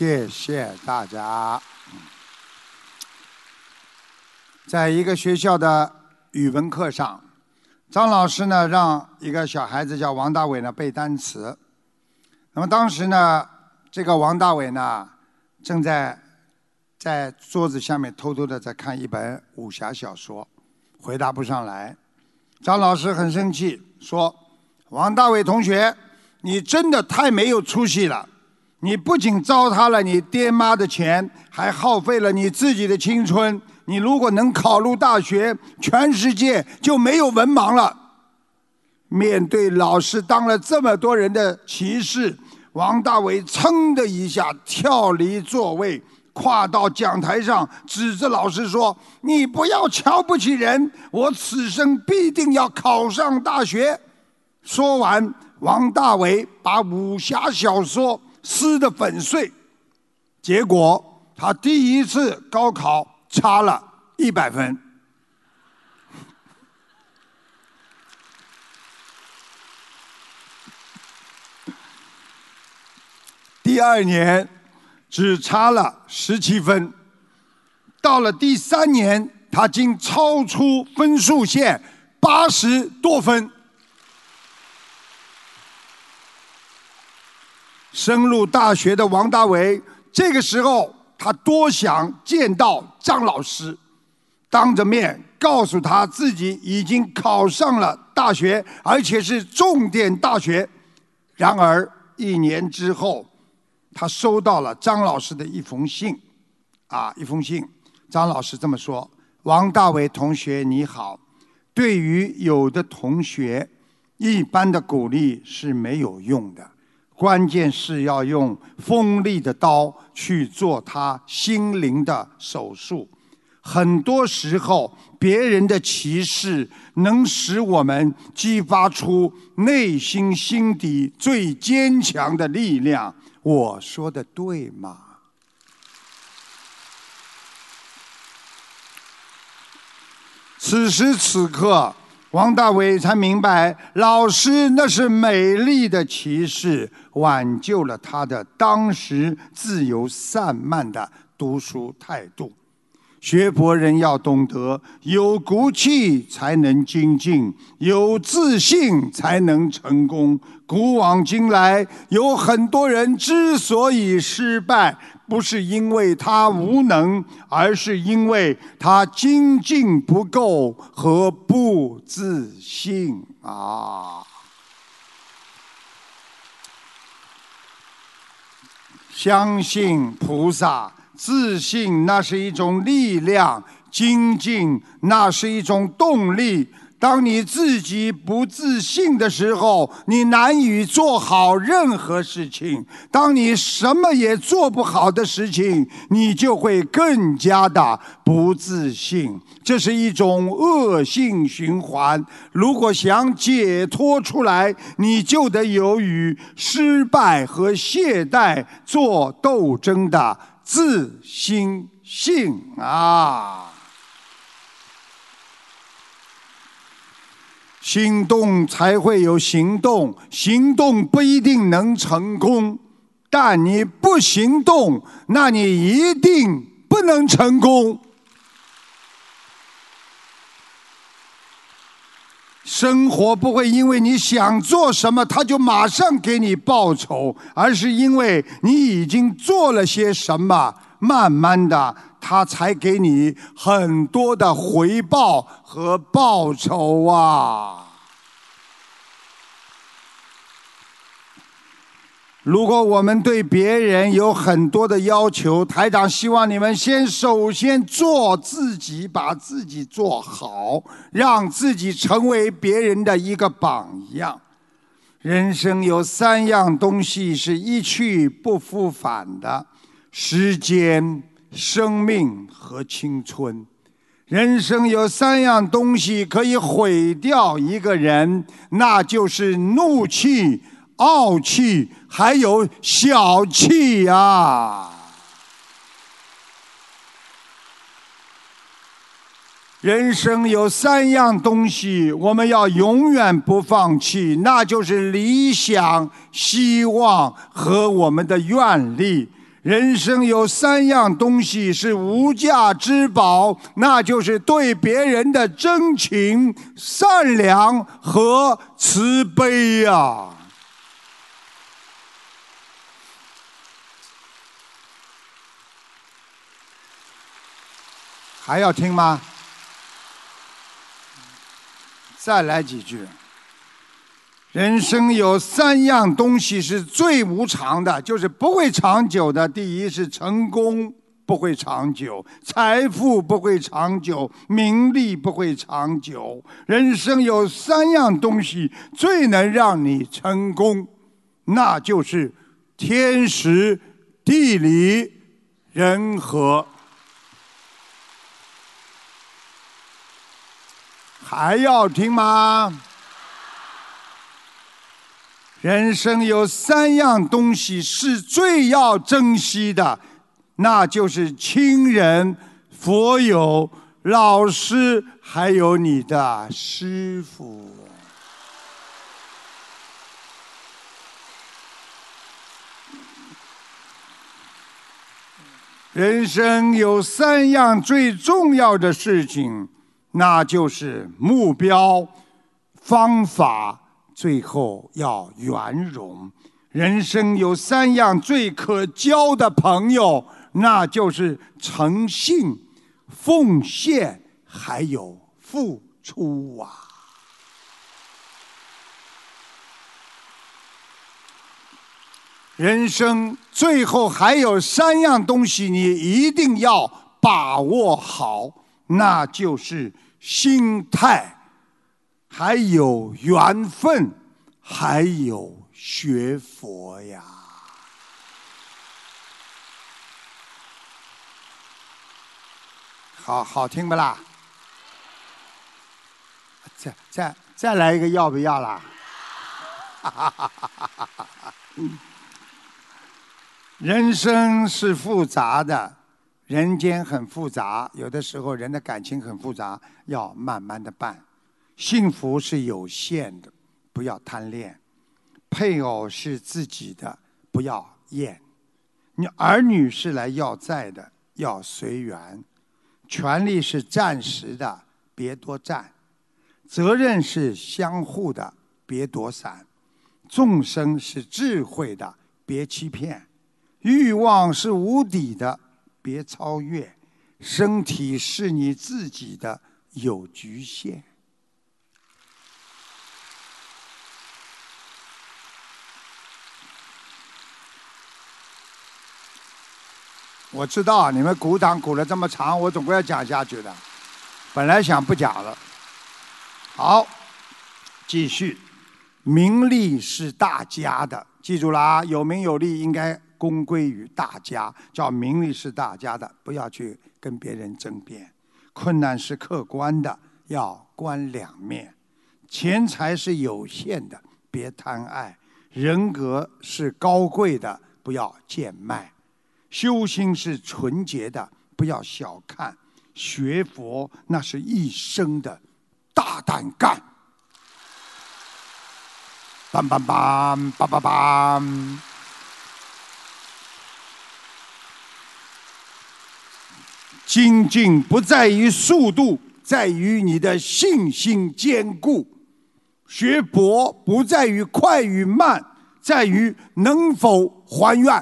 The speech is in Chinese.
谢谢大家。在一个学校的语文课上，张老师呢让一个小孩子叫王大伟呢背单词。那么当时呢，这个王大伟呢正在桌子下面偷偷的在看一本武侠小说，回答不上来。张老师很生气，说：“王大伟同学，你真的太没有出息了！你不仅糟蹋了你爹妈的钱，还耗费了你自己的青春。你如果能考入大学，全世界就没有文盲了。”面对老师当了这么多人的歧视，王大伟噌的一下跳离座位，跨到讲台上，指着老师说：“你不要瞧不起人，我此生必定要考上大学。”说完，王大伟把武侠小说撕得粉碎。结果他第一次高考差了100分。第2年只差了17分，到了第3年，他竟超出分数线80多分。升入大学的王大伟，这个时候他多想见到张老师，当着面告诉他自己已经考上了大学，而且是重点大学。然而1年之后，他收到了张老师的一封信，张老师这么说：“王大伟同学你好，对于有的同学，一般的鼓励是没有用的，关键是要用锋利的刀去做他心灵的手术。很多时候，别人的歧视能使我们激发出内心底最坚强的力量。我说的对吗？”此时此刻，王大伟才明白，老师那是美丽的歧视，挽救了他的当时自由散漫的读书态度。学佛人要懂得，有骨气才能精进，有自信才能成功。古往今来，有很多人之所以失败，不是因为他无能，而是因为他精进不够和不自信啊！相信菩萨，自信那是一种力量，精进那是一种动力。当你自己不自信的时候，你难以做好任何事情。当你什么也做不好的事情，你就会更加的不自信。这是一种恶性循环。如果想解脱出来，你就得有与失败和懈怠做斗争的自信性啊！心动才会有行动，行动不一定能成功，但你不行动，那你一定不能成功。生活不会因为你想做什么，它就马上给你报酬，而是因为你已经做了些什么，慢慢的他才给你很多的回报和报酬啊！如果我们对别人有很多的要求，台长希望你们首先做自己，把自己做好，让自己成为别人的一个榜样。人生有3样东西是一去不复返的：时间、生命和青春。人生有3样东西可以毁掉一个人，那就是怒气、傲气，还有小气啊！人生有3样东西，我们要永远不放弃，那就是理想、希望和我们的愿力。 人生有3样东西是无价之宝，那就是对别人的真情、善良和慈悲呀。还要听吗？再来几句。人生有3样东西是最无常的，就是不会长久的。第一是成功不会长久，财富不会长久，名利不会长久。人生有3样东西最能让你成功，那就是天时、地利、人和。还要听吗？人生有3样东西是最要珍惜的，那就是亲人、佛友、老师，还有你的师父。人生有3样最重要的事情，那就是目标、方法，最后要圆融。人生有3样最可交的朋友，那就是诚信、奉献，还有付出啊。人生最后还有3样东西，你一定要把握好，那就是心态，还有缘分，还有学佛呀。好听不啦？再来一个，要不要啦？人生是复杂的，人间很复杂，有的时候人的感情很复杂，要慢慢的办。幸福是有限的，不要贪恋；配偶是自己的，不要厌；你儿女是来要债的，要随缘；权力是暂时的，别多占；责任是相互的，别躲闪；众生是智慧的，别欺骗；欲望是无底的，别超越；身体是你自己的，有局限。我知道你们鼓掌鼓了这么长，我总归要讲下去的。本来想不讲了。好，继续。名利是大家的，记住了啊！有名有利应该公归于大家，叫名利是大家的，不要去跟别人争辩。困难是客观的，要观两面。钱财是有限的，别贪爱。人格是高贵的，不要贱卖。修心是纯洁的，不要小看；学佛那是一生的大胆干。梆梆梆，梆梆梆。精进不在于速度，在于你的信心坚固；学佛不在于快与慢，在于能否还愿。